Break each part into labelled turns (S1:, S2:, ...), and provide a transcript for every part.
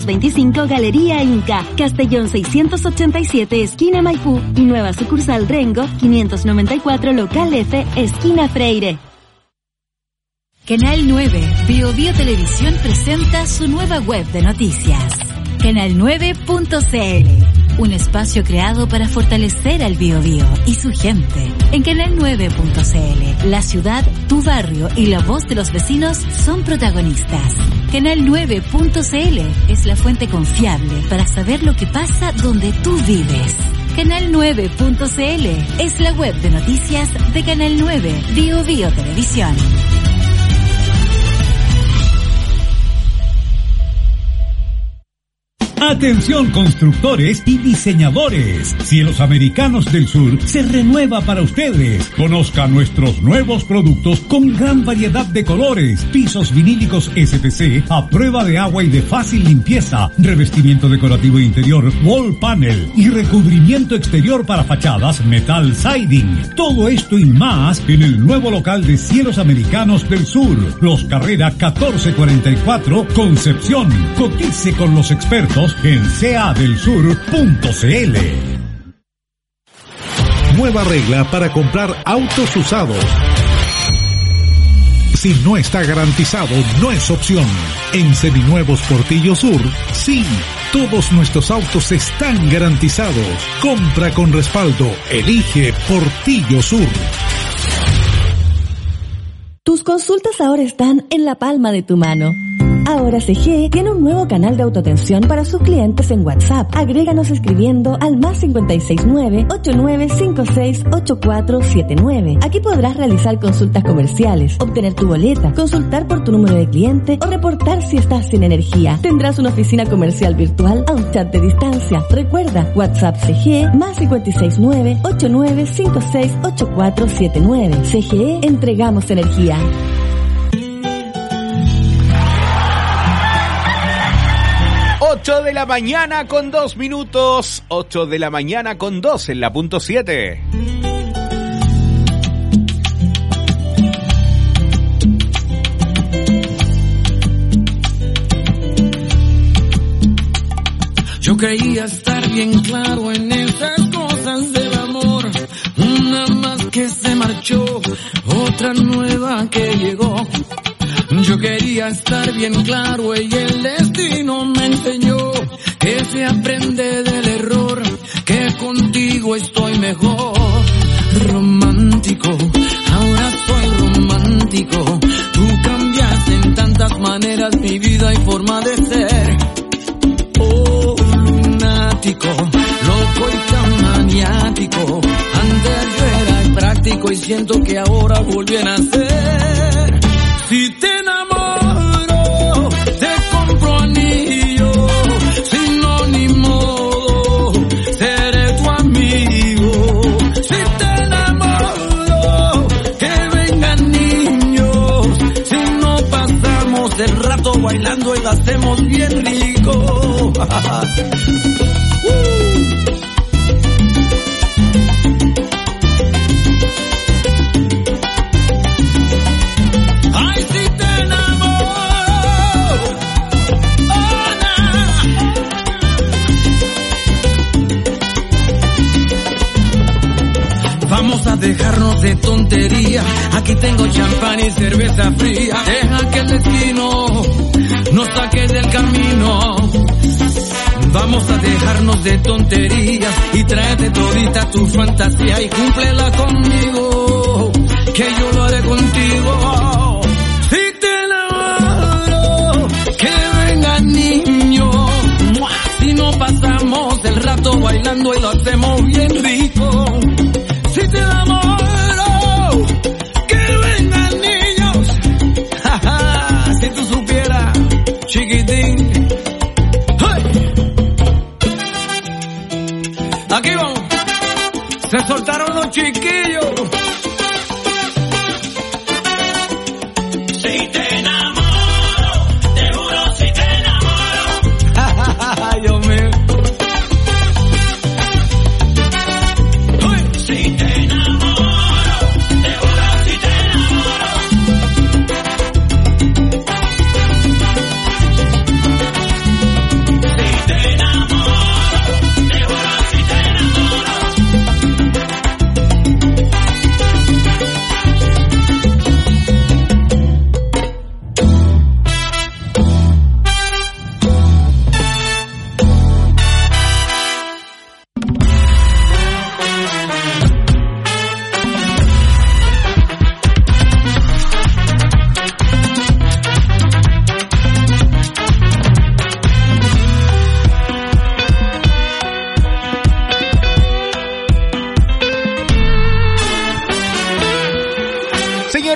S1: 225 Galería Inca, Castellón 687 esquina Maipú y nueva sucursal Rengo 594 local F esquina Freire.
S2: Canal 9 Bio Televisión presenta su nueva web de noticias, canal9.cl, un espacio creado para fortalecer al Biobío y su gente. En canal9.cl, la ciudad, tu barrio y la voz de los vecinos son protagonistas. Canal9.cl es la fuente confiable para saber lo que pasa donde tú vives. Canal9.cl es la web de noticias de Canal 9 Bio Televisión.
S3: Atención constructores y diseñadores. Cielos Americanos del Sur se renueva para ustedes. Conozca nuestros nuevos productos con gran variedad de colores. Pisos vinílicos SPC a prueba de agua y de fácil limpieza. Revestimiento decorativo interior wall panel y recubrimiento exterior para fachadas metal siding. Todo esto y más en el nuevo local de Cielos Americanos del Sur. Los Carrera 1444 Concepción. Cotice con los expertos en cadelsur.cl.
S4: Nueva regla para comprar autos usados. Si no está garantizado, no es opción. En Seminuevos Portillo Sur, sí. Todos nuestros autos están garantizados. Compra con respaldo. Elige Portillo Sur.
S5: Tus consultas ahora están en la palma de tu mano. Ahora CGE tiene un nuevo canal de autoatención para sus clientes en WhatsApp. Agréganos escribiendo al +569 8956 8479. Aquí podrás realizar consultas comerciales, obtener tu boleta, consultar por tu número de cliente o reportar si estás sin energía. Tendrás una oficina comercial virtual a un chat de distancia. Recuerda, WhatsApp CGE +569 8956 8479. CGE, entregamos energía.
S6: 8 de la mañana con 2 minutos, 8 de la mañana con 2 en la punto 7.
S7: Yo creía estar bien claro en esas cosas del amor, una más que se marchó, otra nueva que llegó. Yo quería estar bien claro y el destino me enseñó que se aprende del error, que contigo estoy mejor. Romántico, ahora soy romántico. Tú cambiaste en tantas maneras mi vida y forma de ser. Oh, lunático, loco y tan maniático. Antes yo era impráctico y siento que ahora volví a nacer. Si te enamoro, te compro anillo, si no ni modo, seré tu amigo. Si te enamoro, que vengan niños, si no pasamos el rato bailando y lo hacemos bien rico. Vamos a dejarnos de tontería. Aquí tengo champán y cerveza fría. Deja que el destino nos saque del camino. Vamos a dejarnos de tonterías y tráete todita tu fantasía y cúmplela conmigo, que yo lo haré contigo. Si te enamoro, que vengan niños, si no pasamos el rato bailando y lo hacemos bien rico. Si te enamoro, que vengan niños, si tú supieras, chiquitín. ¡Hey! Aquí vamos, se soltaron los chiquillos. Si te enamoro, te juro si te enamoro. Dios mío.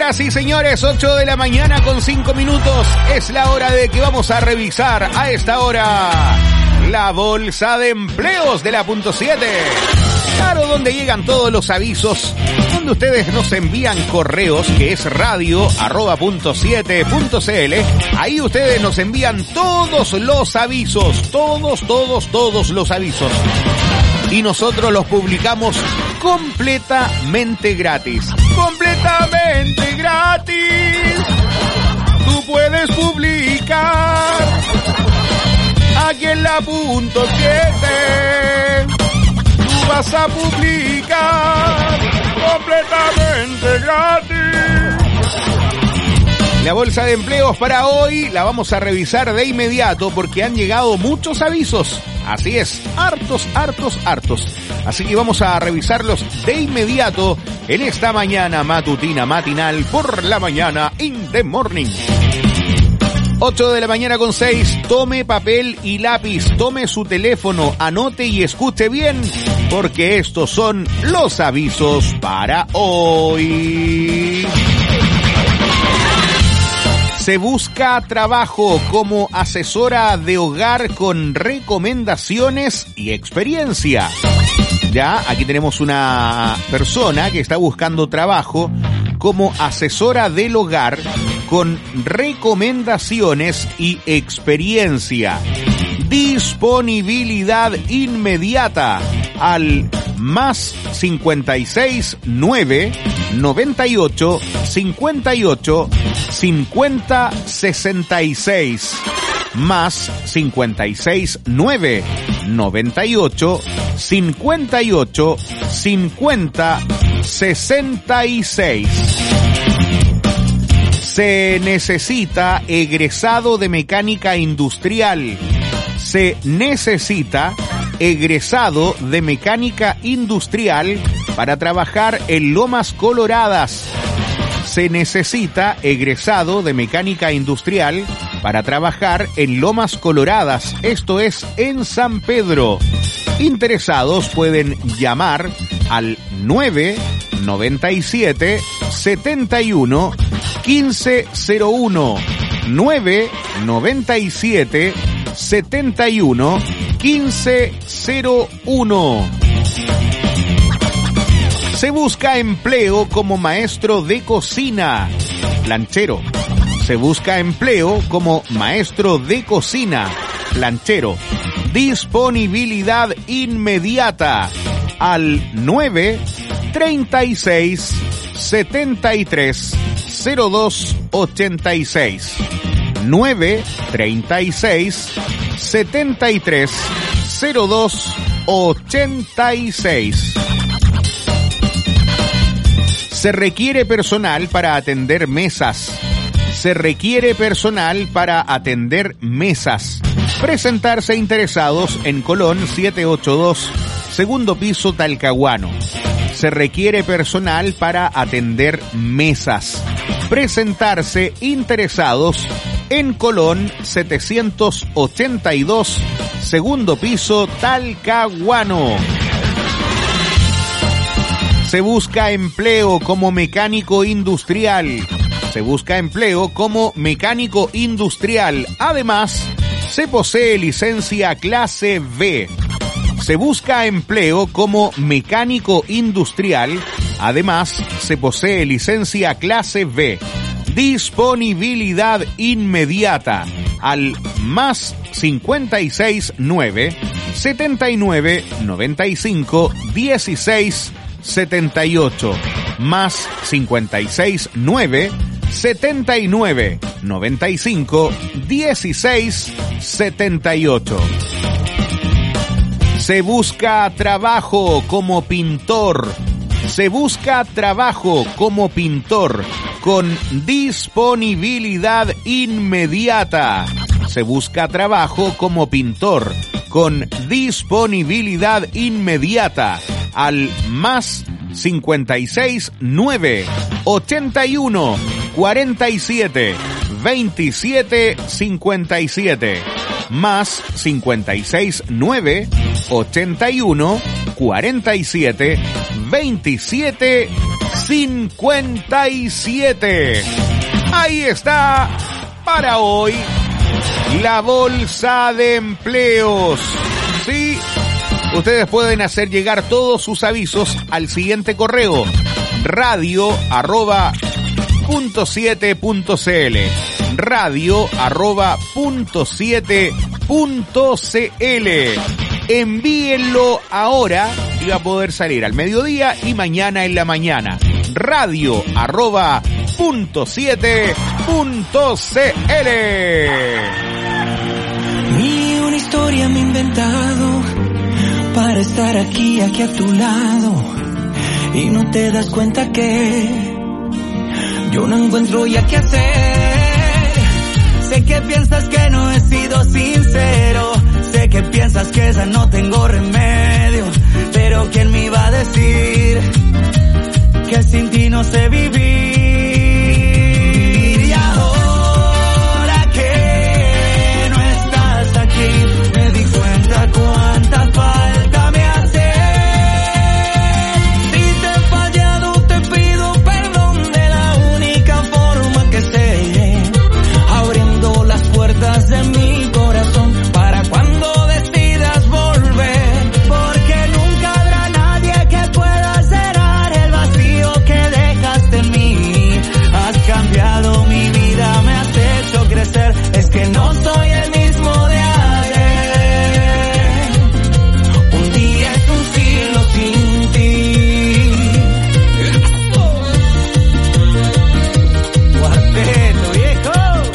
S6: Señoras y señores, 8 de la mañana con 5 minutos. Es la hora de que vamos a revisar a esta hora la bolsa de empleos de la punto 7. Claro, donde llegan todos los avisos, donde ustedes nos envían correos, que es radio@punto7.cl. Ahí ustedes nos envían todos los avisos, todos los avisos. Y nosotros los publicamos completamente gratis. ¡Completamente gratis! Tú puedes publicar aquí en la punto 7. Tú vas a publicar completamente gratis. La bolsa de empleos para hoy la vamos a revisar de inmediato porque han llegado muchos avisos. Así es, hartos. Así que vamos a revisarlos de inmediato en esta mañana matinal por la mañana in the morning. 8 de la mañana con 6, tome papel y lápiz, tome su teléfono, anote y escuche bien, porque estos son los avisos para hoy. Se busca trabajo como asesora de hogar con recomendaciones y experiencia. Ya, aquí tenemos una persona que está buscando trabajo como asesora del hogar con recomendaciones y experiencia. Disponibilidad inmediata al más 56 9 98 58 50 66 más 56 9 98 58 50 66. Se necesita egresado de mecánica industrial. Se necesita egresado de mecánica industrial para trabajar en Lomas Coloradas. Se necesita egresado de mecánica industrial para trabajar en Lomas Coloradas. Esto es en San Pedro. Interesados pueden llamar al 997 71 1501 997 71 1501. Se busca empleo como maestro de cocina, planchero. Se busca empleo como maestro de cocina, planchero. Disponibilidad inmediata al 936 73 02 86 936 73 02 86. Se requiere personal para atender mesas. Se requiere personal para atender mesas. Presentarse interesados en Colón 782, segundo piso, Talcahuano. Se requiere personal para atender mesas. Presentarse interesados en Colón 782, segundo piso, Talcahuano. Se busca empleo como mecánico industrial. Se busca empleo como mecánico industrial. Además, se posee licencia clase B. Se busca empleo como mecánico industrial. Además, se posee licencia clase B. Disponibilidad inmediata al más 56 9 79 95 16 78 más 56 9 79 95 16 78. Se busca trabajo como pintor. Se busca trabajo como pintor con disponibilidad inmediata. Se busca trabajo como pintor con disponibilidad inmediata al más 56 9 81 47 27 57 más 56 9 81 47 27 57. Ahí está para hoy la bolsa de empleos. Sí, ustedes pueden hacer llegar todos sus avisos al siguiente correo: radio@.7.cl, radio@.7.cl. Envíenlo ahora y va a poder salir al mediodía y mañana en la mañana. radio@.7.cl.
S7: Ni una historia me he inventado para estar aquí a tu lado, y no te das cuenta que yo no encuentro ya qué hacer. Sé que piensas que no he sido sincero, sé que piensas que ya no tengo remedio, pero ¿quién me iba a decir que sin ti no sé vivir? Y ahora que no estás aquí, me di cuenta cuánta falta me hace. Si te he fallado te pido perdón de la única forma que sé, abriendo las puertas de mi corazón para cuando decidas volver, porque nunca habrá nadie que pueda cerrar el vacío que dejaste en mí. Has cambiado mi vida, me has hecho crecer, es que no soy el mismo de ayer. Un día es un siglo sin ti. Cuarteto, viejo.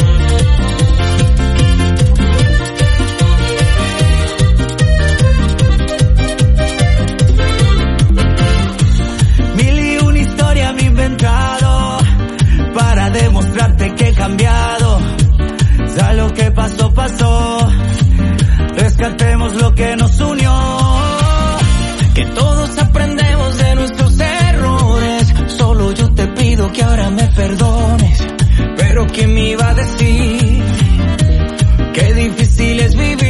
S7: Mil y una historia me he inventado para demostrarte que he cambiado. Ya lo que pasó, pasó. Rescatemos lo que nos unió. Que todos aprendemos de nuestros errores. Solo yo te pido que ahora me perdones. Pero ¿quién me iba a decir qué difícil es vivir?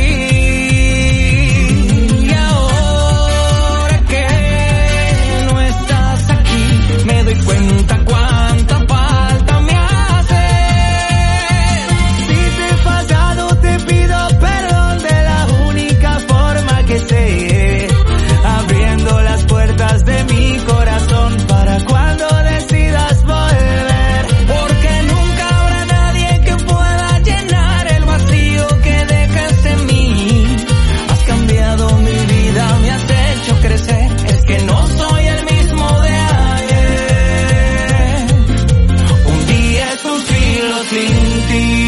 S7: Y ahora que no estás aquí, me doy cuenta cuánta falta me hace. Si te he fallado te pido perdón de la única forma que sé, abriendo las puertas de mi corazón para cuando decidas volver, porque nunca habrá nadie que pueda llenar el vacío que dejas en mí. Has cambiado mi vida, me has hecho crecer, es que no soy el mismo de ayer. Un día es un siglo sin ti.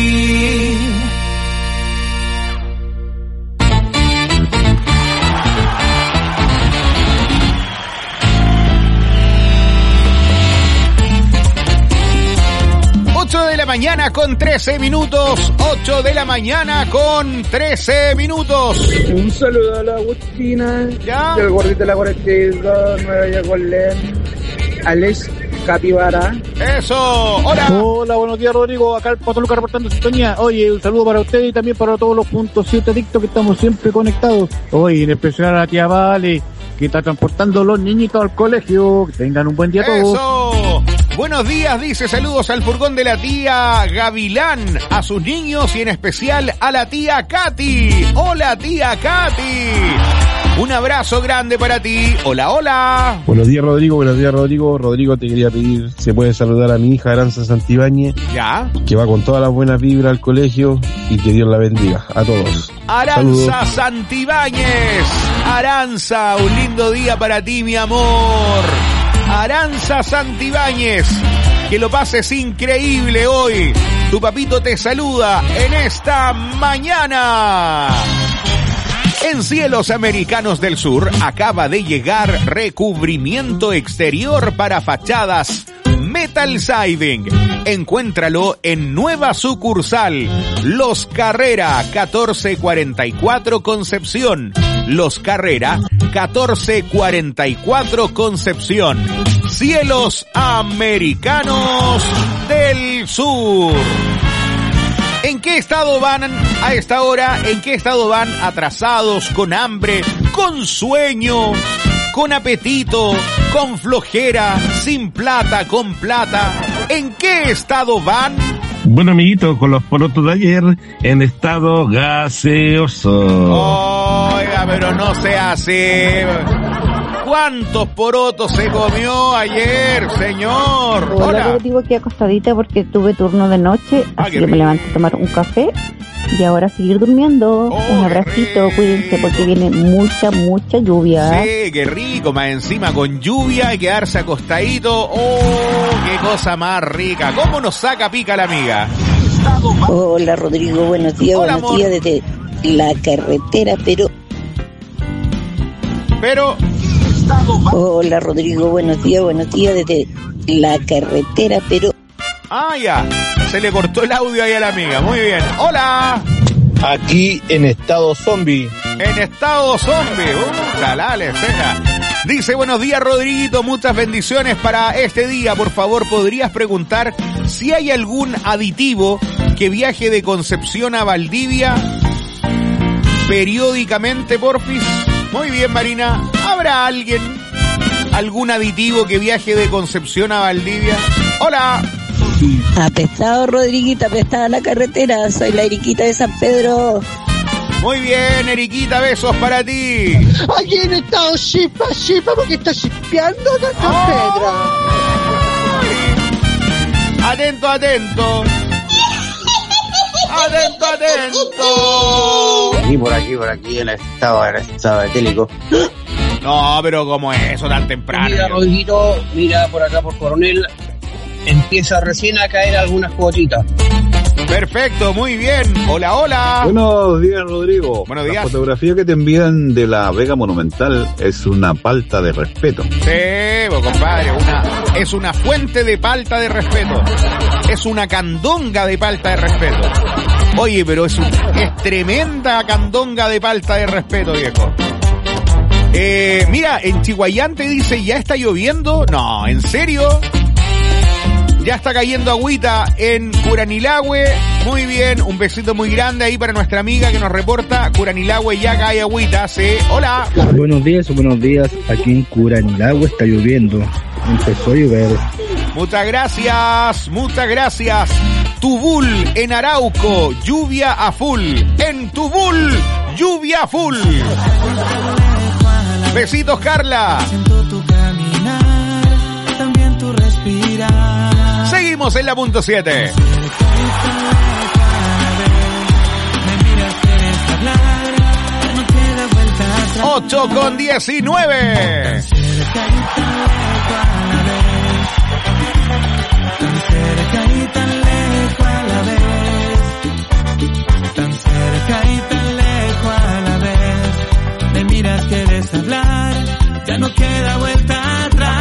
S6: 8 de la mañana con 13 minutos. 8 de la mañana con 13 minutos.
S8: Un saludo a la Agustina,
S6: ¿Ya?
S8: del gordito de la 42, Nueva Yacolén, Alex Capibara.
S6: Eso. Hola.
S9: Hola, buenos días, Rodrigo. Acá el Pato Lucas reportando sintonía. Oye, un saludo para usted y también para todos los puntos 7 adictos que estamos siempre conectados. Oye, en especial a la tía Vale, que está transportando los niñitos al colegio. Que tengan un buen día todos.
S6: Eso. Buenos días, dice, saludos al furgón de la tía Gavilán, a sus niños y en especial a la tía Katy. Hola, tía Katy. Un abrazo grande para ti. Hola, hola.
S10: Buenos días, Rodrigo. Buenos días, Rodrigo. Rodrigo, te quería pedir, se puede saludar a mi hija Aranza Santibáñez.
S6: Ya.
S10: Que va con todas las buenas vibras al colegio y que Dios la bendiga a todos.
S6: Aranza
S10: Saludos.
S6: Santibáñez. Aranza, un lindo día para ti, mi amor. Aranza Santibáñez, que lo pases increíble hoy. Tu papito te saluda en esta mañana. En Cielos Americanos del Sur acaba de llegar recubrimiento exterior para fachadas Metal Siding. Encuéntralo en nueva sucursal Los Carrera 1444 Concepción. Los Carrera 1444 Concepción. Cielos Americanos del Sur. ¿En qué estado van a esta hora? ¿En qué estado van? Atrasados, con hambre, con sueño, con apetito, con flojera, sin plata, con plata. ¿En qué estado van?
S11: Bueno, amiguito, con los porotos de ayer en estado gaseoso.
S6: Oiga, pero no se hace. ¿Cuántos porotos se comió ayer, señor?
S12: Hola. Yo digo que acostadita porque tuve turno de noche, así que me levanté a tomar un café y ahora seguir durmiendo. Un abracito, cuídense porque viene mucha lluvia.
S6: Sí, qué rico, más encima con lluvia y quedarse acostadito. ¡Oh, qué cosa más rica! ¿Cómo nos saca pica la amiga?
S13: Hola, Rodrigo, buenos días.
S6: Hola,
S13: buenos días desde la carretera,
S6: pero...
S13: Hola, Rodrigo, buenos días desde la carretera, pero...
S6: Ah, ya, se le cortó el audio ahí a la amiga, muy bien. ¡Hola!
S10: Aquí en estado zombie.
S6: En estado zombie, calale, ceja. Dice, buenos días, Rodriguito, muchas bendiciones para este día. Por favor, ¿podrías preguntar si hay algún aditivo que viaje de Concepción a Valdivia periódicamente, porfis? Muy bien, Marina. ¿Habrá algún aditivo que viaje de Concepción a Valdivia? ¡Hola!
S13: Apestado, Rodriguita, apestada la carretera. Soy la Eriquita de San Pedro.
S6: Muy bien, Eriquita, besos para ti.
S14: Aquí en estado shipa, porque está shipeando acá en San Pedro.
S6: Atento. Atento.
S15: Por aquí, en estado etélico.
S6: No, pero ¿cómo es eso tan temprano?
S15: Mira, Rodriguito, mira por acá por Coronel, empieza recién a caer algunas gotitas.
S6: Perfecto, muy bien. Hola.
S16: Buenos días, Rodrigo.
S6: Buenos días.
S16: La fotografía que te envían de la Vega Monumental es una falta de respeto.
S6: Sí, compadre, es una fuente de falta de respeto. Es una candonga de falta de respeto. Oye, pero es tremenda candonga de falta de respeto, viejo. Mira, en Chihuayante dice, ¿ya está lloviendo? No, ¿en serio? Ya está cayendo agüita en Curanilahue. Muy bien, un besito muy grande ahí para nuestra amiga que nos reporta. Curanilahue ya cae agüita, sí. Hola.
S17: Buenos días. Aquí en Curanilahue está lloviendo. Empezó a llover.
S6: Muchas gracias. Tubul en Arauco, lluvia a full. En Tubul, lluvia a full. Besitos, Carla.
S7: Siento tu caminar, también tu respirar.
S6: Seguimos en la punto 7. 8:19.
S7: Tan cerca y tan lejos a la vez. Tan cerca y tan lejos a la vez. Me miras, quieres hablar, ya no queda vuelta atrás.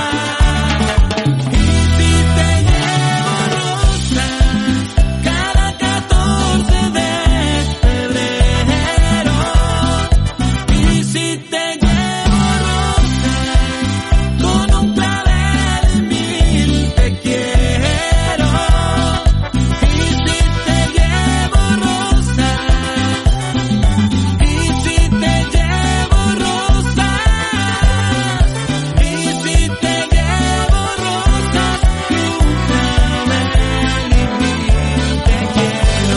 S7: Y si te llevo rosas cada 14 de febrero. Y si te llevo rosas con un clavel 1000 te quiero. Y si te llevo rosas. Y si te llevo rosas. Y si te llevo rosas y un clavel y 1000 te quiero.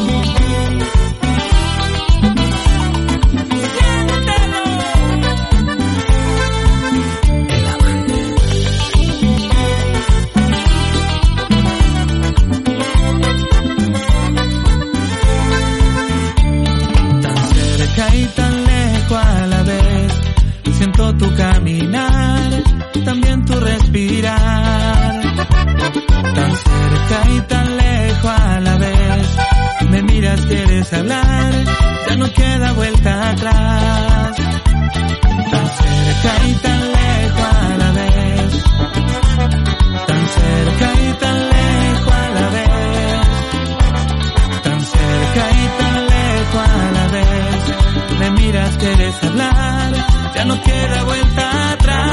S7: Tan cerca y tan lejos a la vez. Siento tu caminar, también tu respirar. Tan cerca y tan lejos a la vez. Me miras, quieres hablar, ya no queda vuelta atrás. Tan cerca y tan lejos a la vez. Tan cerca y tan lejos a la vez. Tan cerca y tan lejos a la vez. Me miras, quieres hablar, ya no queda vuelta atrás.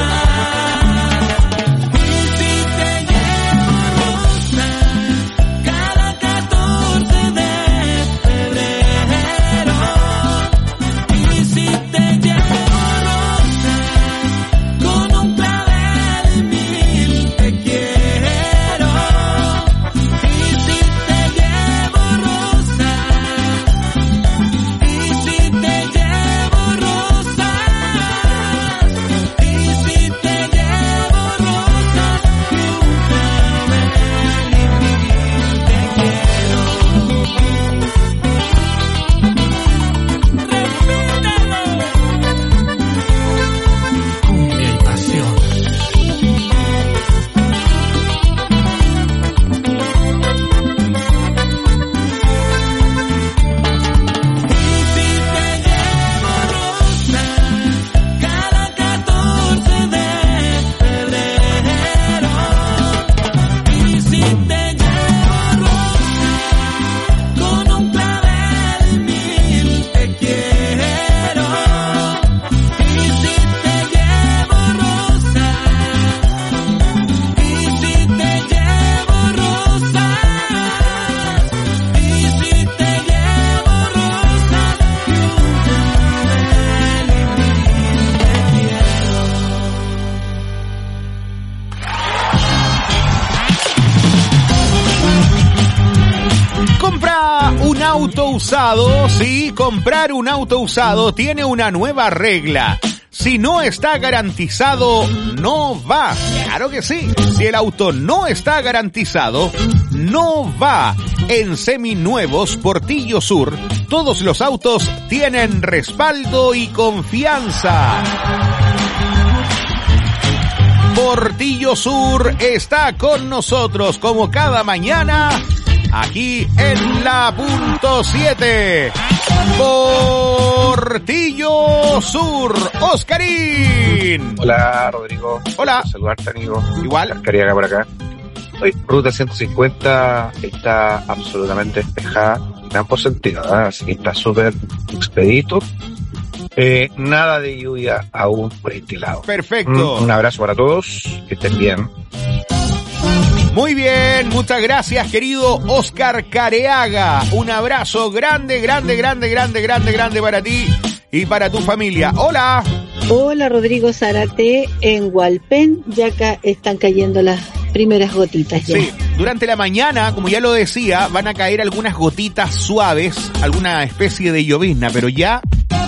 S7: Y si te llevo rosas cada 14 de febrero. Y si te llevo rosas
S6: usado, sí, comprar un auto usado tiene una nueva regla. Si no está garantizado, no va. Claro que sí. Si el auto no está garantizado, no va. En Seminuevos Portillo Sur, todos los autos tienen respaldo y confianza. Portillo Sur está con nosotros como cada mañana, aquí en la punto 7. Portillo Sur, Oscarín.
S18: Hola, Rodrigo.
S6: Hola.
S18: Saludarte, amigo.
S6: Igual.
S18: Cariaga por acá. Hoy, ruta 150 está absolutamente despejada, en por sentido, ¿eh? Así que está súper expedito. Nada de lluvia aún por este lado.
S6: Perfecto.
S18: Un abrazo para todos, que estén bien.
S6: Muy bien, muchas gracias, querido Oscar Careaga. Un abrazo grande, grande, grande, grande, grande, grande para ti y para tu familia. Hola.
S19: Hola, Rodrigo Zárate. En Hualpén ya acá están cayendo las primeras gotitas ya.
S6: Sí, durante la mañana, como ya lo decía, van a caer algunas gotitas suaves, alguna especie de llovizna, pero ya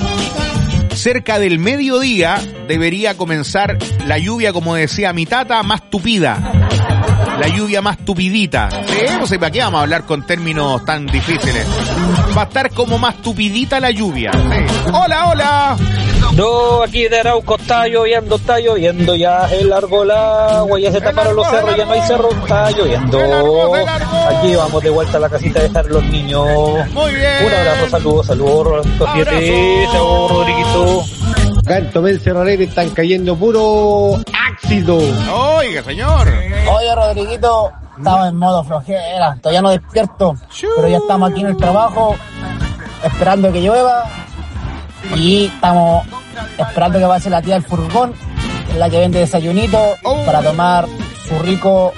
S6: cerca del mediodía debería comenzar la lluvia, como decía mi tata, más tupida. La lluvia más tupidita. Sí, no sé para qué vamos a hablar con términos tan difíciles. Va a estar como más tupidita la lluvia. Sí. Hola, hola.
S20: No, aquí de Arauco está lloviendo ya, el largo el agua, ya se taparon los cerros, ya no hay cerros, está lloviendo. Aquí vamos de vuelta a la casita de estar los niños.
S6: Muy bien.
S20: Un abrazo, saludos, chao, Rodriguito.
S17: Acá en Tomé Cerro Alegre están cayendo puro ácido.
S6: Oiga, señor.
S21: Oye, Rodriguito, estamos en modo flojera, todavía no despierto, pero ya estamos aquí en el trabajo, esperando que llueva, y estamos esperando que pase la tía del furgón, que es la que vende desayunito, para tomar su rico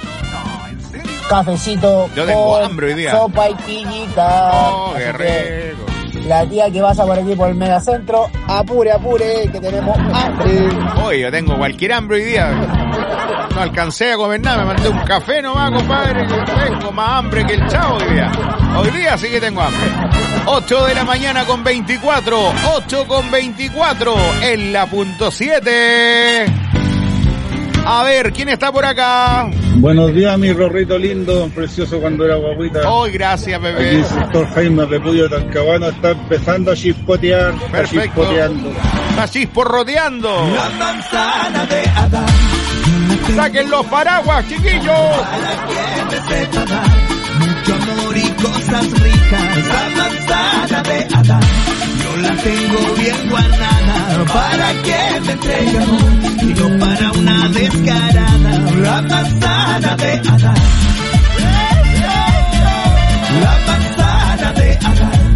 S21: cafecito.
S6: Yo tengo
S21: con
S6: hambre hoy día.
S21: Sopa y pillita.
S6: Oh, qué rico.
S21: La tía que pasa por aquí por el megacentro, apure, que tenemos hambre.
S6: Oye, yo tengo cualquier hambre hoy día. No alcancé a comer nada, me mandé un café nomás, compadre. Tengo más hambre que el chavo hoy día. Hoy día sí que tengo hambre. 8 de la mañana con 24. 8 con 24 en la punto 7. A ver, ¿quién está por acá?
S10: Buenos días, mi Rorrito lindo, precioso cuando era guaguita.
S6: Hoy, gracias, bebé.
S10: Aquí el sector Jaime Repudio Talcahuano está empezando a chispotear.
S6: Perfecto. Está chisporroteando.
S7: La manzana de Adán.
S6: Saquen los paraguas, chiquillos.
S7: Para que me sepa dar mucho amor y cosas ricas. La manzana de Adán. Yo la tengo bien guardada para que me entregue amor y no para una descarada. La manzana de Adán. La manzana de Adán.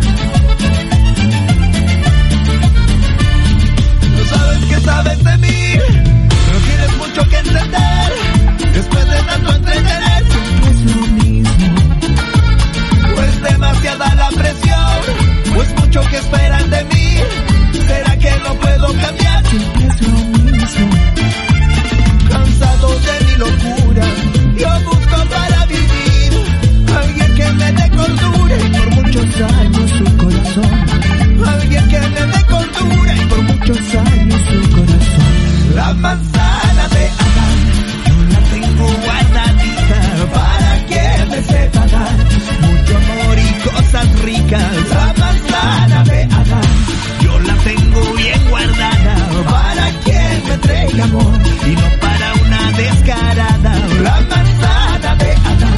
S7: No sabes que sabes de mí, pero tienes mucho que entender. Después de tanto entretener, siempre es lo mismo. Pues demasiada la presión, pues mucho que esperan de mí. ¿Será que no puedo cambiar? Siempre es lo mismo. Cansado de mi locura, yo busco para vivir alguien que me dé cordura y por muchos años su corazón. Alguien que me dé cordura y por muchos años su corazón. La manzana de Adán, yo la tengo guardadita para que me sepa dar mucho amor y cosas ricas. La manzana de Adán, yo la tengo bien guardada para que me entregue amor y no para una descarada. La manzana de Adán.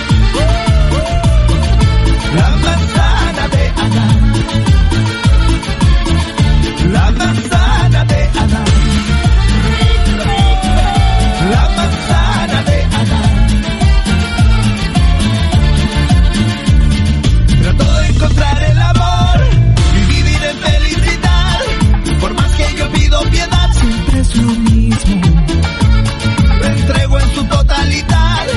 S7: La manzana de Adán. La manzana de Adán. La manzana de Adán. Trato de encontrar el amor y vivir en felicidad. Por más que yo pido piedad, siempre es lo mismo. Me entrego en su totalidad.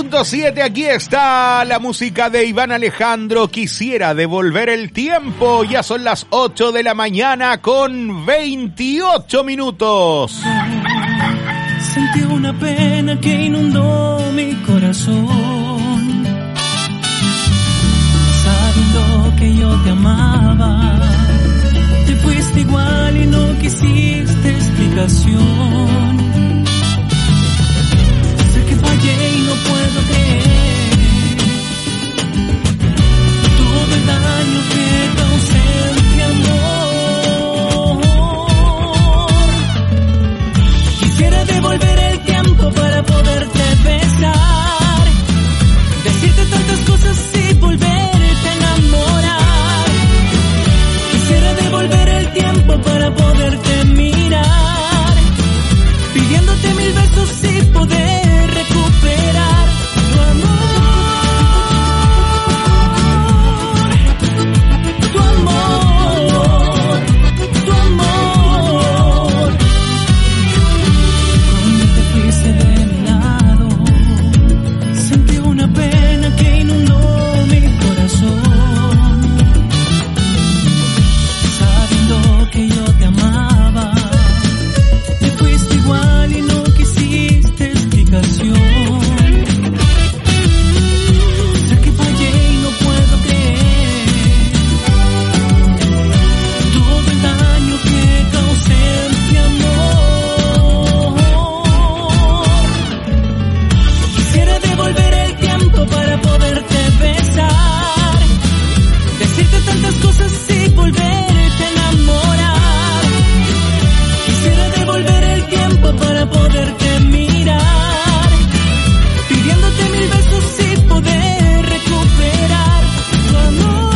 S6: 99.7, aquí está la música de Iván Alejandro. Quisiera devolver el tiempo. Ya son las 8 de la mañana con 28 minutos.
S7: Sentí una pena que inundó mi corazón, sabiendo que yo te amaba. Te fuiste igual y no quisiste explicación. Y no puedo creer todo el daño que causé en mi amor. Quisiera devolver el tiempo para poderte besar, decirte tantas cosas y volverte a enamorar. Quisiera devolver el tiempo para poderte mirar, pidiéndote 1000 besos y poder recuperar tu amor, tu amor, tu amor. Cuando te fuiste de mi lado, sentí una pena que inundó mi corazón, sabiendo que yo te amaba. Te fuiste igual y no quisiste explicación. Sé que fallé y no puedo creer todo el daño que causé en mi amor. Quisiera devolver el tiempo para poderte besar, decirte tantas cosas y volverte a enamorar. Quisiera devolver el tiempo para poderte mirar, pidiéndote 1000 besos y poder recuperar tu amor.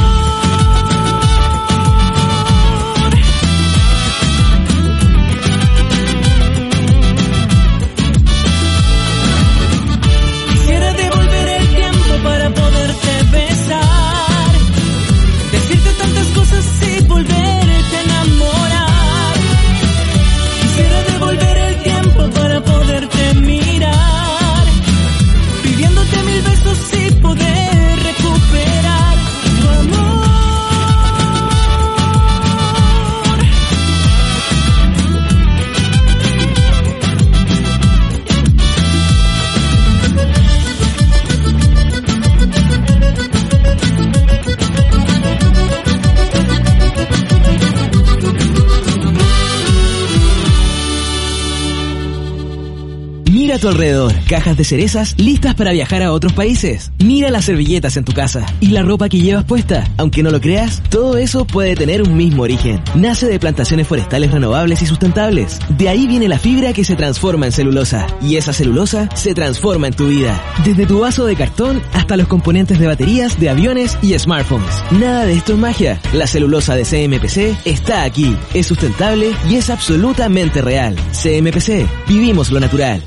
S7: Quisiera devolver el tiempo para poderte besar, decirte tantas cosas y volverte a enamorar. Quisiera devolver el tiempo para poderte mirar, pidiéndote 1000 besos y poder recuperar tu amor.
S1: Mira a tu alrededor, cajas de cerezas listas para viajar a otros países. Mira las servilletas en tu casa y la ropa que llevas puesta. Aunque no lo creas, todo eso puede tener un mismo origen. Nace de plantaciones forestales renovables y sustentables. De ahí viene la fibra que se transforma en celulosa. Y esa celulosa se transforma en tu vida. Desde tu vaso de cartón hasta los componentes de baterías, de aviones y smartphones. Nada de esto es magia. La celulosa de CMPC está aquí. Es sustentable y es absolutamente real. CMPC. Vivimos lo natural.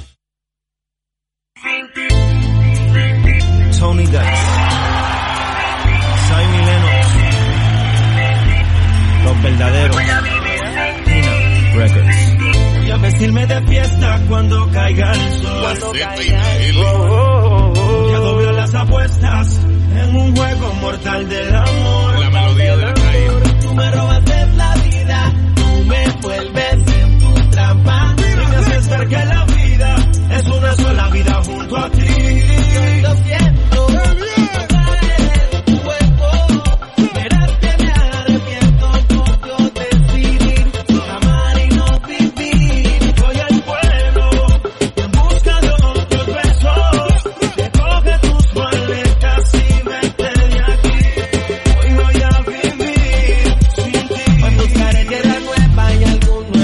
S22: Tony Dice, Simon Lennox, Los Verdaderos, Pina Records. Voy a vestirme de fiesta cuando caiga el sol. Ya doblé las apuestas en un juego mortal del amor. La melodía de la calle. Tú me robaste la vida, tú me vuelves en tu trampa. Y me haces ver que la vida es una sola vida junto a ti. Lo siento. Algún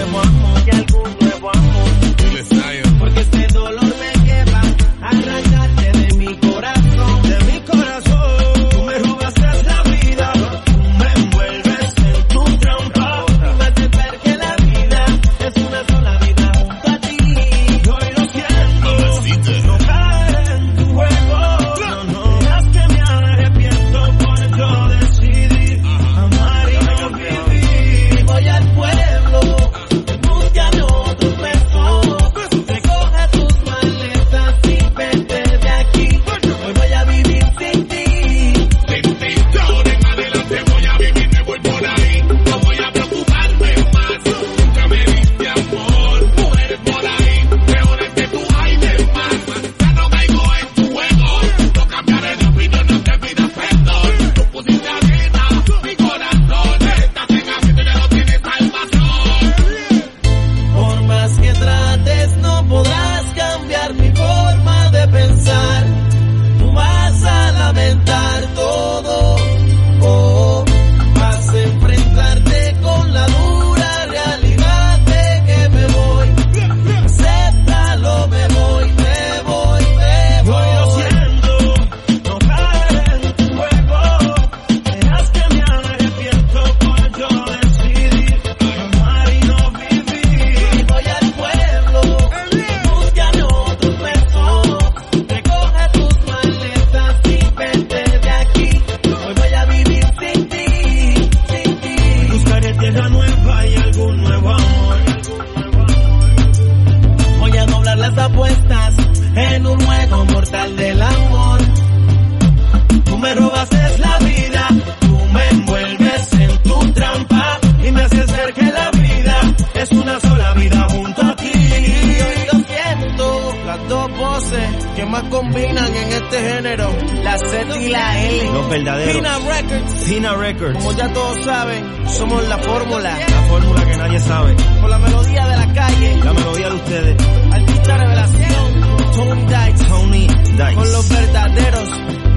S22: más combinan en este género, la Z y la L.
S2: Los verdaderos.
S22: Pina Records. Como ya todos saben, somos la fórmula.
S2: La fórmula que nadie sabe.
S22: Con la melodía de la calle.
S2: La melodía de ustedes.
S22: Artista revelación. Tony Dice. Con los verdaderos.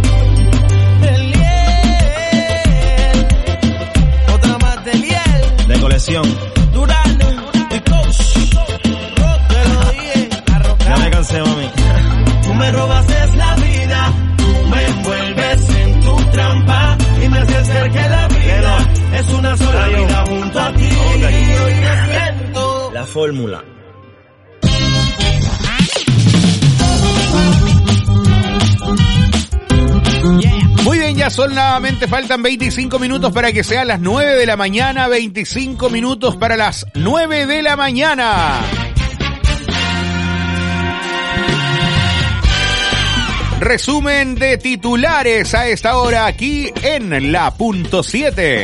S22: Otra más de Liel.
S2: De colección.
S22: Durano. Y Coach. Te lo dije.
S2: Ya me cansé, mami.
S22: Tú me robas es la vida. Tú me envuelves en tu trampa. Y me haces ser que la vida es una sola vida junto a ti. Y hoy siento
S2: la fórmula.
S6: Muy bien, ya son nuevamente, faltan 25 minutos para que sean las 9 de la mañana, 25 minutos para las 9 de la mañana. Resumen de titulares a esta hora aquí en la punto 7.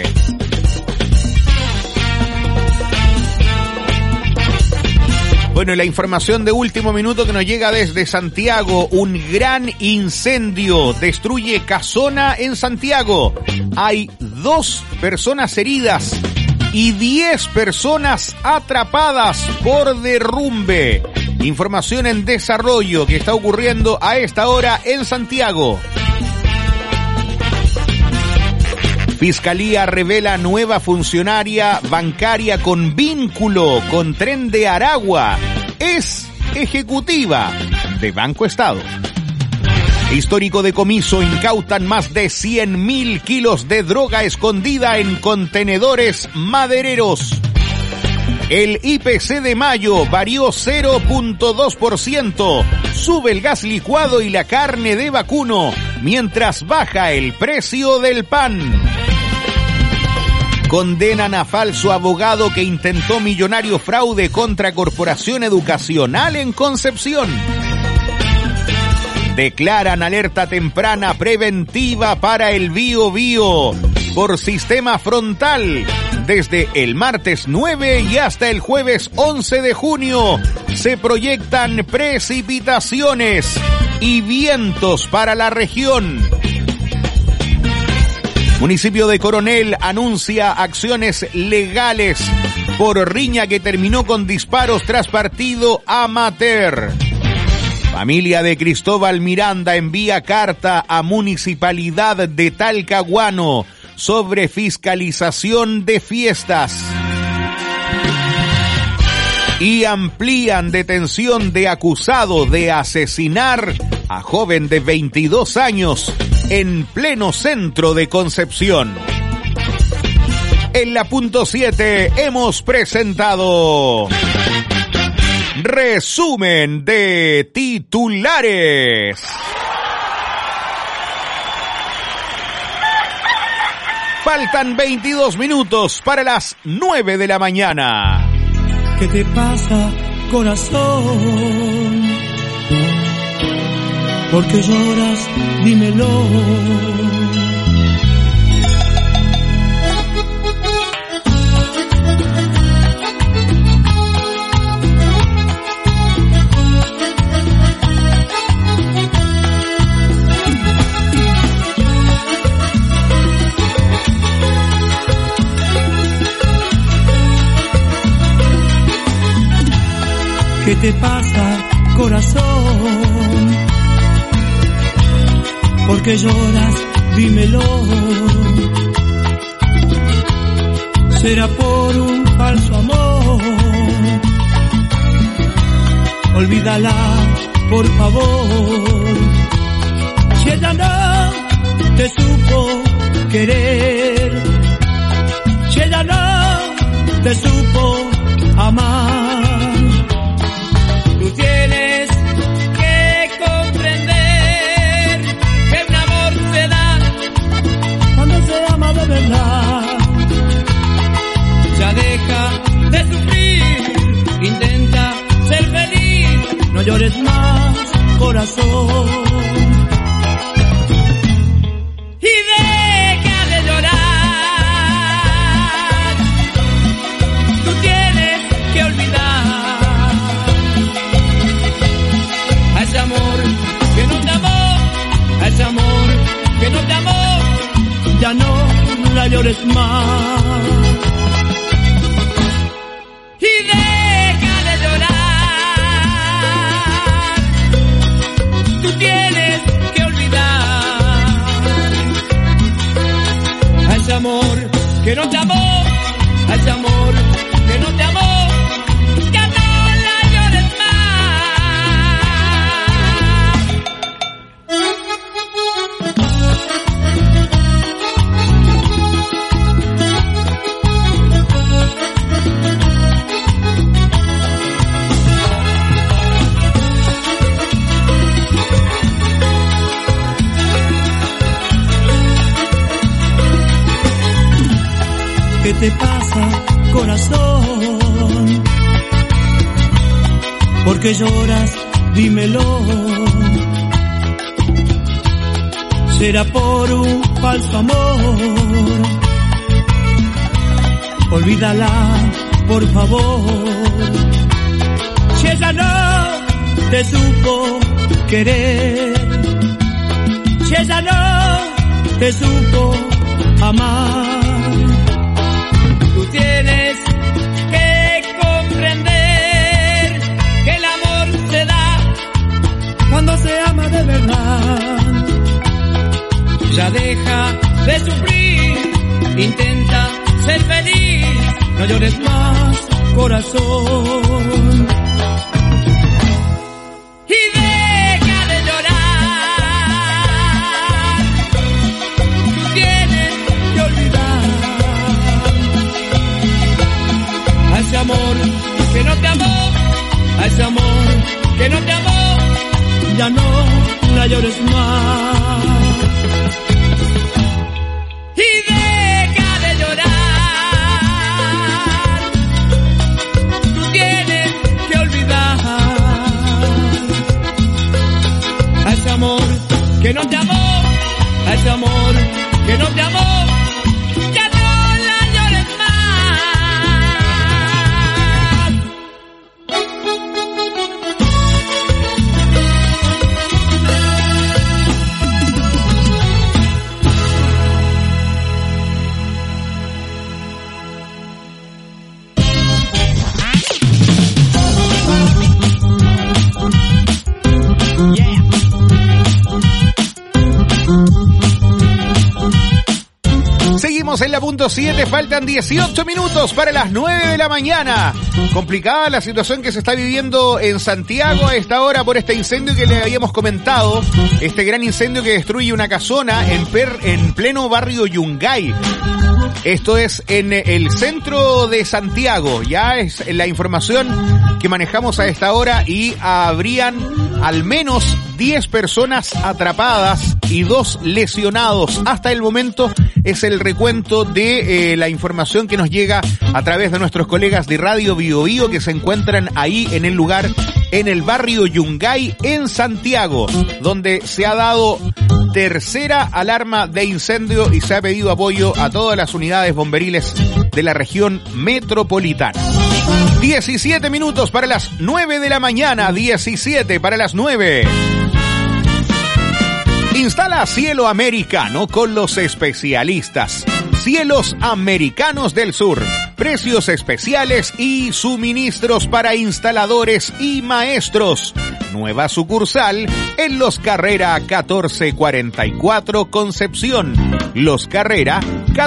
S6: Bueno, la información de último minuto que nos llega desde Santiago. Un gran incendio destruye casona en Santiago. Hay 2 personas heridas y 10 personas atrapadas por derrumbe. Información en desarrollo que está ocurriendo a esta hora en Santiago. Fiscalía revela nueva funcionaria bancaria con vínculo con Tren de Aragua. Es ejecutiva de Banco Estado. Histórico decomiso, incautan más de 100.000 kilos de droga escondida en contenedores madereros. El IPC de mayo varió 0.2%. Sube el gas licuado y la carne de vacuno, mientras baja el precio del pan. Condenan a falso abogado que intentó millonario fraude contra Corporación Educacional en Concepción. Declaran alerta temprana preventiva para el Biobío por sistema frontal. Desde el martes 9 y hasta el jueves 11 de junio se proyectan precipitaciones y vientos para la región. Municipio de Coronel anuncia acciones legales por riña que terminó con disparos tras partido amateur. Familia de Cristóbal Miranda envía carta a Municipalidad de Talcahuano sobre fiscalización de fiestas. Y amplían detención de acusado de asesinar a joven de 22 años en pleno centro de Concepción. En la punto 7 hemos presentado resumen de titulares. Faltan 22 minutos para las 9 de la mañana.
S22: ¿Qué te pasa, corazón? ¿Por qué lloras? Dímelo. ¿Qué te pasa, corazón? ¿Por qué lloras? Dímelo. ¿Será por un falso amor? Olvídala, por favor. Si ella no te supo querer, si ella no te supo amar, tú tienes que comprender que un amor se da cuando se ama de verdad. Ya deja de sufrir, intenta ser feliz, no llores más, corazón. Y deja de llorar, tú tienes que olvidar a ese amor que
S7: la llores más. Y deja de llorar, tú tienes que olvidar a ese amor que no te amó, a ese amor que no te amó, ya no la llores ¿qué te pasa, corazón? ¿Por qué lloras? Dímelo. ¿Será por un falso amor? Olvídala, por favor. Si ella no te supo querer, si ella no te supo amar, tienes que comprender que el amor se da cuando se ama de verdad. Ya deja de sufrir, intenta ser feliz, no llores más, corazón. Y deja de llorar, tú tienes que olvidar a ese amor que no te amó, a ese amor que no te amó, ya no la llores más. Y deja de llorar, tú tienes que olvidar a ese amor que no te amó, a ese amor que no te amó, ya no la llores más.
S6: Seguimos en la punto 7, faltan 18 minutos para las 9 de la mañana. Complicada la situación que se está viviendo en Santiago a esta hora por este incendio que le habíamos comentado. Este gran incendio que destruye una casona en pleno barrio Yungay. Esto es en el centro de Santiago. Ya es la información que manejamos a esta hora y habrían al menos 10 personas atrapadas y 2 lesionados. Hasta el momento es el recuento de la información que nos llega a través de nuestros colegas de Radio Bio Bio que se encuentran ahí en el lugar, en el barrio Yungay en Santiago, donde se ha dado tercera alarma de incendio y se ha pedido apoyo a todas las unidades bomberiles de la región metropolitana. 17 minutos para las 9 de la mañana, 17 para las 9. Instala cielo americano con los especialistas. Cielos Americanos del Sur. Precios especiales y suministros para instaladores y maestros. Nueva sucursal en Los Carrera 1444 Concepción. Los Carrera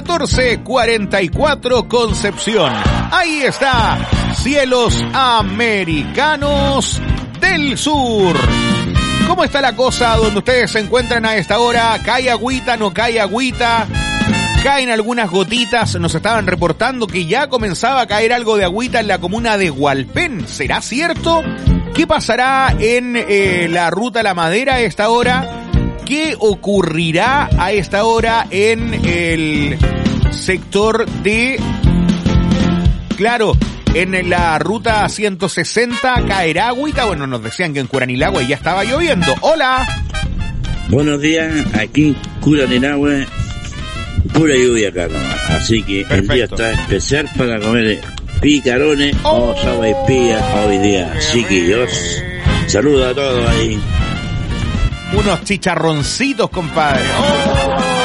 S6: 1444 Concepción. Ahí está. Cielos Americanos del Sur. ¿Cómo está la cosa donde ustedes se encuentran a esta hora? ¿Cae agüita, no cae agüita? Caen algunas gotitas, nos estaban reportando que ya comenzaba a caer algo de agüita en la comuna de Hualpén. ¿Será cierto? ¿Qué pasará en la ruta La Madera a esta hora? ¿Qué ocurrirá a esta hora en el sector de... Claro, en la ruta 160 caerá agüita? Bueno, nos decían que en Curanilagüe ya estaba lloviendo. ¡Hola!
S3: Buenos días, aquí Curanilagüe. Pura lluvia acá nomás, así que perfecto. El día está especial para comer picarones o sopaipillas hoy día, chiquillos. Saludos a todos ahí.
S6: Unos chicharroncitos, compadre.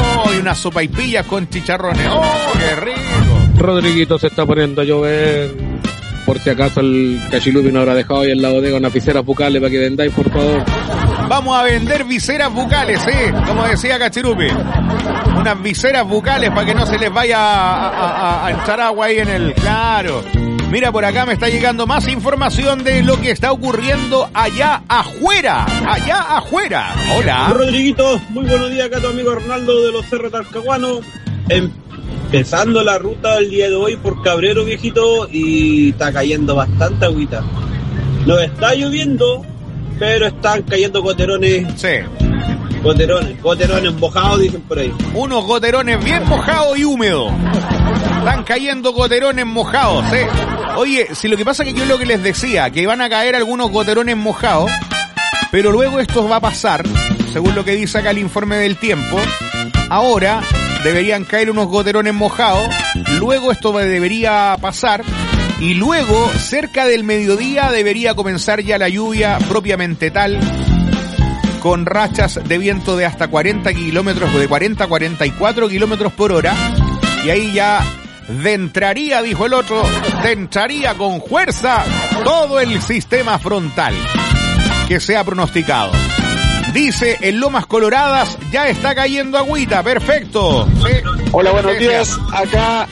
S6: unas sopaipillas con chicharrones. ¡Oh, qué rico!
S4: Rodriguito, se está poniendo a llover. Por si acaso el Cachilupi no habrá dejado ahí en la bodega unas viseras bucales para que vendáis, por favor.
S6: Vamos a vender viseras bucales, como decía Cachilupi. Unas viseras bucales para que no se les vaya a echar agua ahí en el... Claro. Mira, por acá me está llegando más información de lo que está ocurriendo allá afuera. Allá afuera. Hola.
S5: Rodriguito, muy buenos días. Acá tu amigo Arnaldo de los Cerros Talcahuano. Empezando la ruta el día de hoy por Cabrero, viejito, y está cayendo bastante agüita. No está lloviendo, pero están cayendo goterones.
S6: Sí.
S5: Goterones mojados, dicen por ahí.
S6: Unos goterones bien mojados y húmedos. Están cayendo goterones mojados, Oye, si lo que pasa es que yo lo que les decía, que van a caer algunos goterones mojados, pero luego esto va a pasar, según lo que dice acá el informe del tiempo. Ahora deberían caer unos goterones mojados, luego esto debería pasar, y luego, cerca del mediodía, debería comenzar ya la lluvia propiamente tal, con rachas de viento de hasta 40 kilómetros, de 40 a 44 kilómetros por hora, y ahí ya entraría, dijo el otro, entraría con fuerza todo el sistema frontal que se ha pronosticado. Dice, en Lomas Coloradas ya está cayendo agüita, perfecto.
S23: Hola, buenos días, acá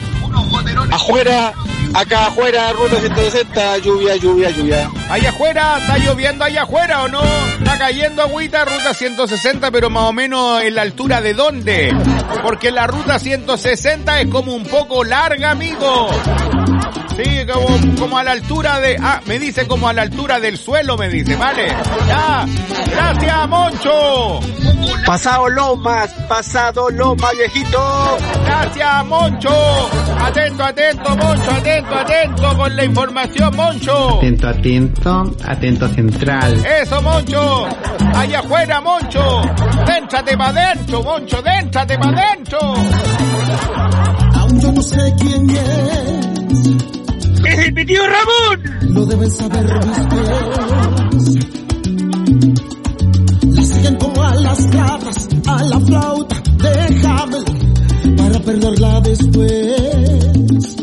S23: afuera, ruta 160, lluvia.
S6: Allá afuera, ¿está lloviendo allá afuera o no? Está cayendo agüita, ruta 160, pero más o menos en la altura de ¿dónde? Porque la ruta 160 es como un poco larga, amigo. Sí, como a la altura de... me dice como a la altura del suelo, me dice, vale. Ya, gracias, Moncho.
S23: Pasado Lomas, viejito.
S6: Gracias, Moncho. Atento, Moncho, atento con la información, Moncho.
S24: Atento central.
S6: Eso, Moncho. Allá afuera, Moncho. Déntrate para adentro, Moncho, déntrate para adentro.
S22: Aún yo no sé quién es.
S23: ¡Es mi tío Ramón!
S22: Lo debes saber mis pies. La siguen como a las ratas, a la flauta, déjame para perderla después.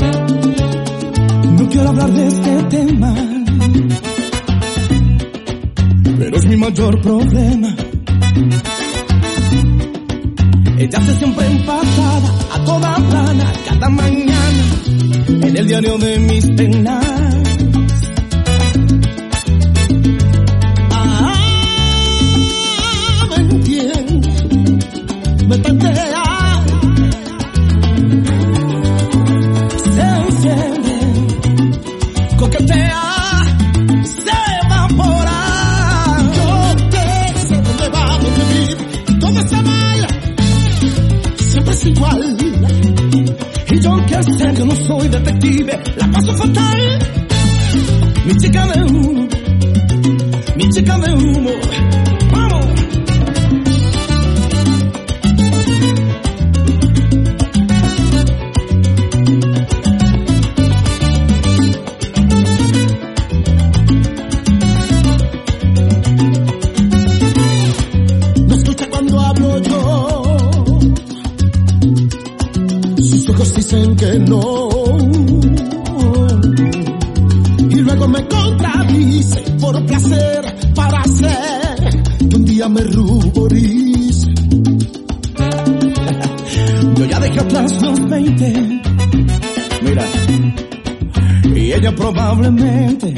S22: No quiero hablar de este tema, pero es mi mayor problema. Ella se siempre empatada a toda plana, cada mañana en el diario de mis penas. Me entiende, me tantea, se enciende, coquetea, se evapora. Yo que sé dónde va, dónde vive, dónde se baila, siempre es igual. Y yo que sé que no soy detective, la paso fatal. Mi chica de humo, vamos. No escucha cuando hablo yo, sus ojos dicen que no, y luego me contradice por placer, para hacer que un día me ruborice. Yo ya dejé atrás los 20, mira, y ella probablemente.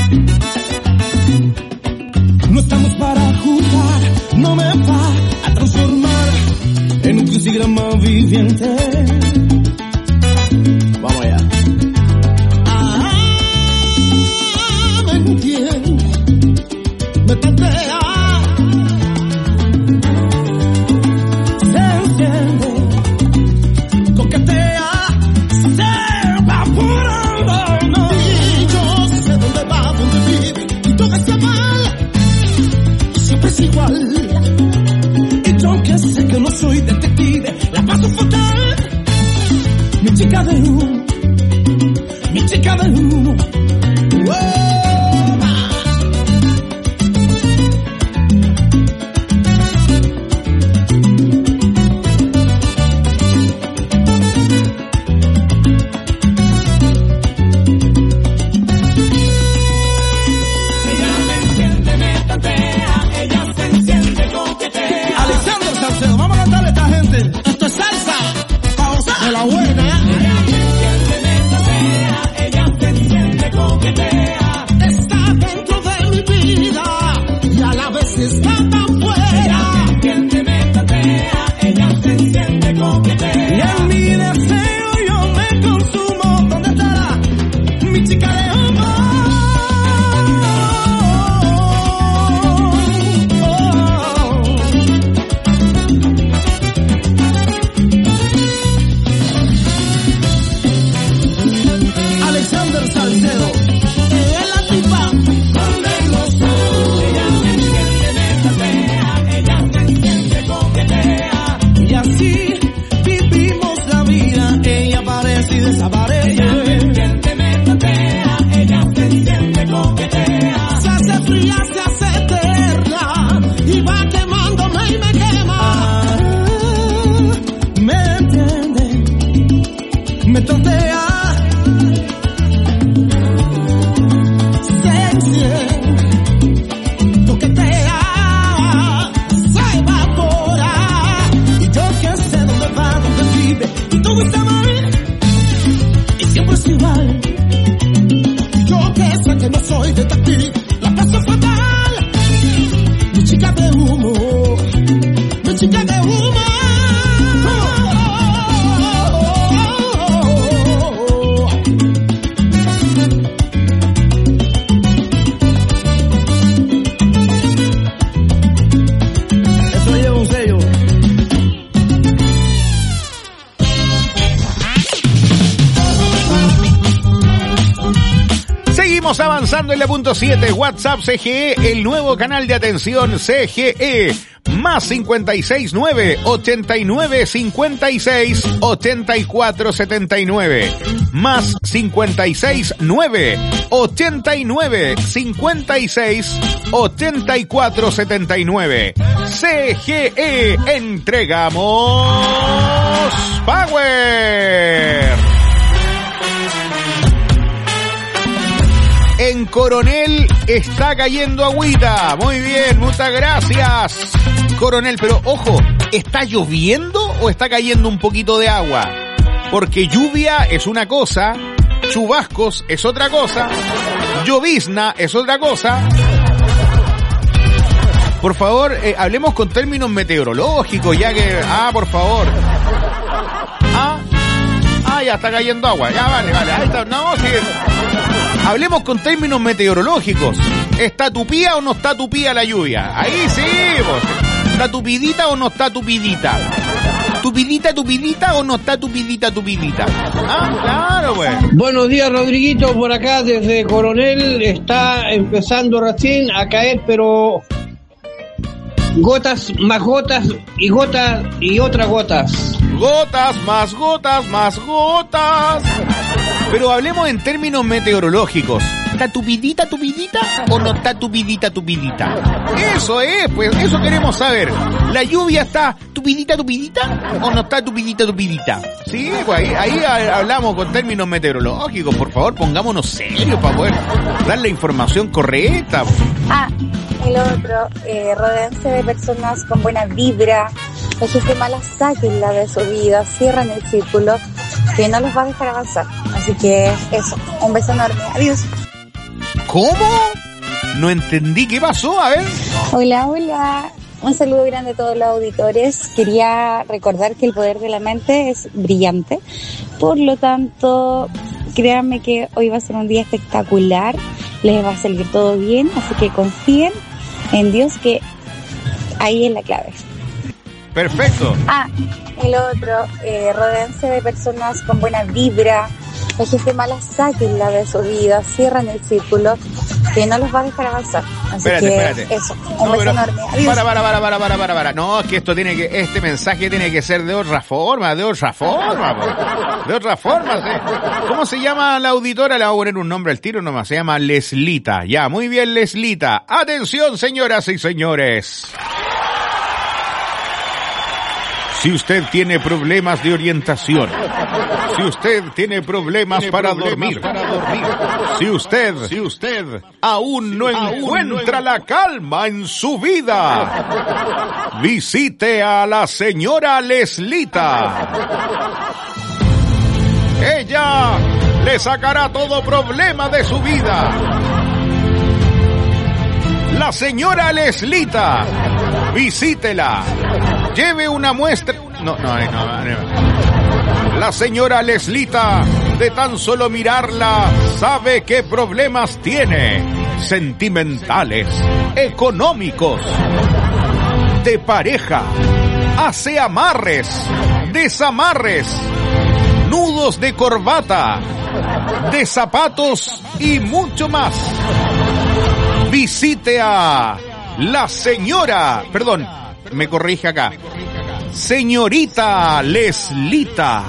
S22: No estamos para jugar, no me va a transformar en un crucigrama viviente. Vamos allá. Me entiende, me tantea, se enciende, coquetea, se evapora. No. Y yo sé dónde va, dónde vive, y todo está mal, siempre es igual. Y yo que sé que no soy detective, la paso fatal. Mi chica de humo, mi chica de humo. soy de ti, la paso fatal. Mi chica de humo, mi chica de humo.
S23: Eso lleva un sello.
S6: Seguimos avanzando en la punto 7, WhatsApp CGE, el nuevo canal de atención CGE, más 569 89 56 84 79, más 56 9 89 56 84 79. CGE, entregamos Power. En Coronel está cayendo agüita. Muy bien, muchas gracias, Coronel. Pero ojo, ¿está lloviendo o está cayendo un poquito de agua? Porque lluvia es una cosa, chubascos es otra cosa, llovizna es otra cosa. Por favor, hablemos con términos meteorológicos, ya que... por favor. Ya está cayendo agua. Ya, vale. Ahí está. No, sí. Hablemos con términos meteorológicos. ¿Está tupida o no está tupida la lluvia? Ahí sí, pues. ¿Está tupidita o no está tupidita? ¿Tupidita o no está tupidita? Claro, pues.
S15: Buenos días, Rodriguito, por acá desde Coronel. Está empezando recién a caer, pero gotas más gotas y gotas y otras gotas.
S6: Gotas más gotas más gotas. Pero hablemos en términos meteorológicos. ¿Está tupidita o no está tupidita? Eso es, pues, eso queremos saber. ¿La lluvia está tupidita o no está tupidita? Sí, pues ahí hablamos con términos meteorológicos. Por favor, pongámonos serios para poder dar la información correcta.
S8: El otro, rodéense de personas con buena vibra. La gente mala, sáquenla de su vida, cierran el círculo, que no los va a dejar avanzar. Así que eso, un beso enorme, adiós.
S6: ¿Cómo? No entendí, ¿qué pasó? A ver.
S8: Hola, un saludo grande a todos los auditores. Quería recordar que el poder de la mente es brillante, por lo tanto, créanme que hoy va a ser un día espectacular, les va a salir todo bien, así que confíen en Dios, que ahí es la clave.
S6: Perfecto.
S8: El otro, rodéense de personas con buena vibra. La gente mala, sáquenla de su vida, cierran el círculo, que no los va a dejar avanzar. Así espérate. Eso, un beso enorme. Adiós.
S6: Para. No, que este mensaje tiene que ser de otra forma. Sí. ¿Cómo se llama la auditora? Le voy a poner un nombre al tiro nomás. Se llama Leslita. Ya, muy bien, Leslita. Atención, señoras y señores. Si usted tiene problemas de orientación, si usted tiene problemas para dormir, si usted aún no encuentra la calma en su vida, visite a la señora Leslita. Ella le sacará todo problema de su vida. La señora Leslita, visítela. Lleve una muestra. No. La señora Leslita, de tan solo mirarla, sabe qué problemas tiene. Sentimentales, económicos, de pareja. Hace amarres, desamarres, nudos de corbata, de zapatos y mucho más. Visite a la señora, perdón, me corrige acá, señorita Leslita.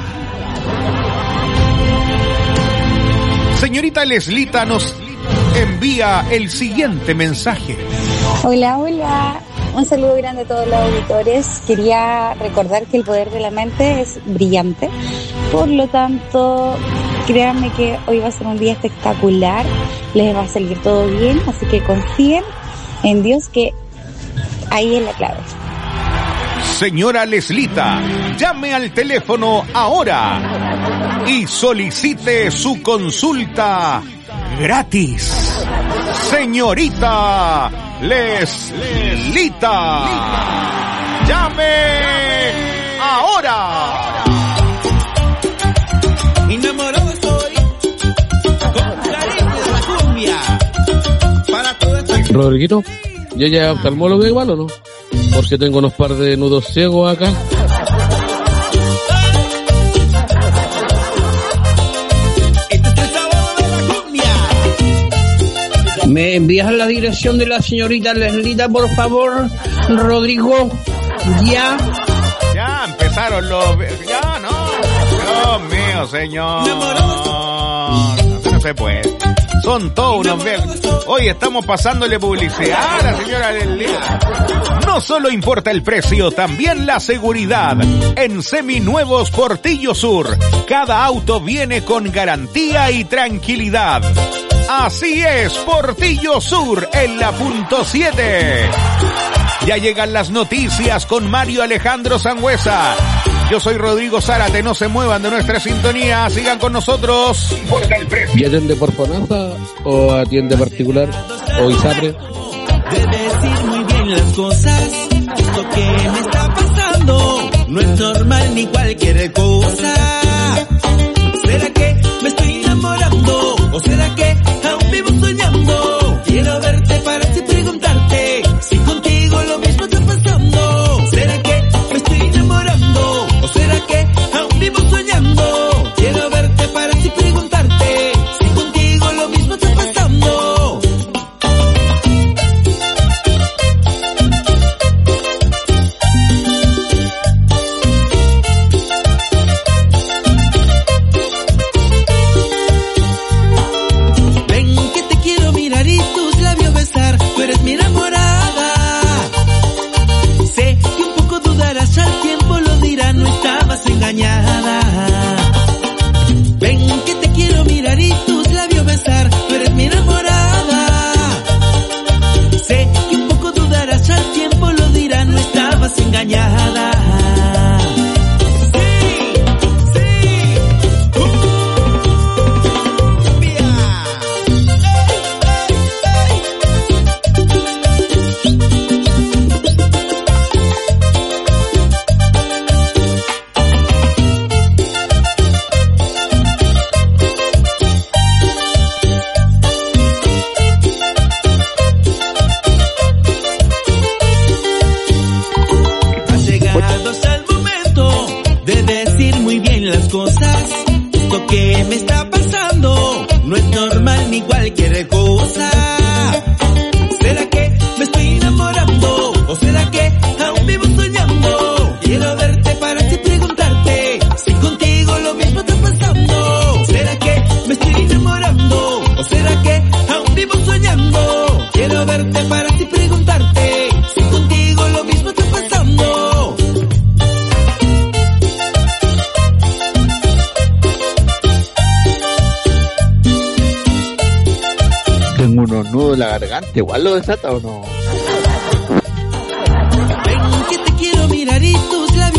S6: Señorita Leslita nos envía el siguiente mensaje.
S8: Hola. Un saludo grande a todos los auditores. Quería recordar que el poder de la mente es brillante. Por lo tanto, créanme que hoy va a ser un día espectacular. Les va a salir todo bien. Así que confíen en Dios, que ahí es la clave.
S6: Señora Leslita, llame al teléfono ahora y solicite su consulta gratis. Señorita Leslita. ¡Llame ahora!
S22: Enamorado estoy con cariño de la cumbia. Para toda esta...
S4: Rodriguito, ¿ya ya oftalmólogo igual o no? Porque tengo unos par de nudos ciegos acá.
S15: ¿Me envías la dirección de la señorita Leslita, por favor, Rodrigo? Ya.
S6: Ya empezaron los... Ya, no. Dios mío, señor. No se puede. Son todos unos viejos. Hoy estamos pasándole publicidad a la señora Leslita. No solo importa el precio, también la seguridad. En Seminuevos Portillo Sur, cada auto viene con garantía y tranquilidad. Así es, Portillo Sur en la punto 7. Ya llegan las noticias con Mario Alejandro Sangüesa. Yo soy Rodrigo Zárate, no se muevan de nuestra sintonía, sigan con nosotros.
S4: ¿Y atiende por FONASA o atiende particular o ISAPRE?
S22: De decir muy bien las cosas, esto que me está pasando no es normal ni cualquier cosa. ¿Será que me estoy enamorando? ¿O será que aún vivo soñando? Quiero verte para así preguntarte si contigo lo mismo está pasando. ¿Será que me estoy enamorando? ¿O será que aún vivo soñando? Quiero verte para así preguntarte si contigo lo mismo está pasando. Tú eres mi enamorada. Sé que un poco dudarás, al tiempo lo dirá, no estabas engañada. Ven que te quiero mirar y tus labios besar. Tú eres mi enamorada. Sé que un poco dudarás, al tiempo lo dirá, no estabas engañada. Esto que me está pasando no es normal ni cualquier cosa. ¿Será que me estoy enamorando? ¿O será que aún vivo soñando? Quiero verte para así preguntarte si contigo lo mismo está pasando. ¿Será que me estoy enamorando? ¿O será que aún vivo soñando? Quiero verte para así preguntarte si contigo lo mismo está pasando.
S17: Tengo unos nudos en la garganta, ¿igual lo desata o no?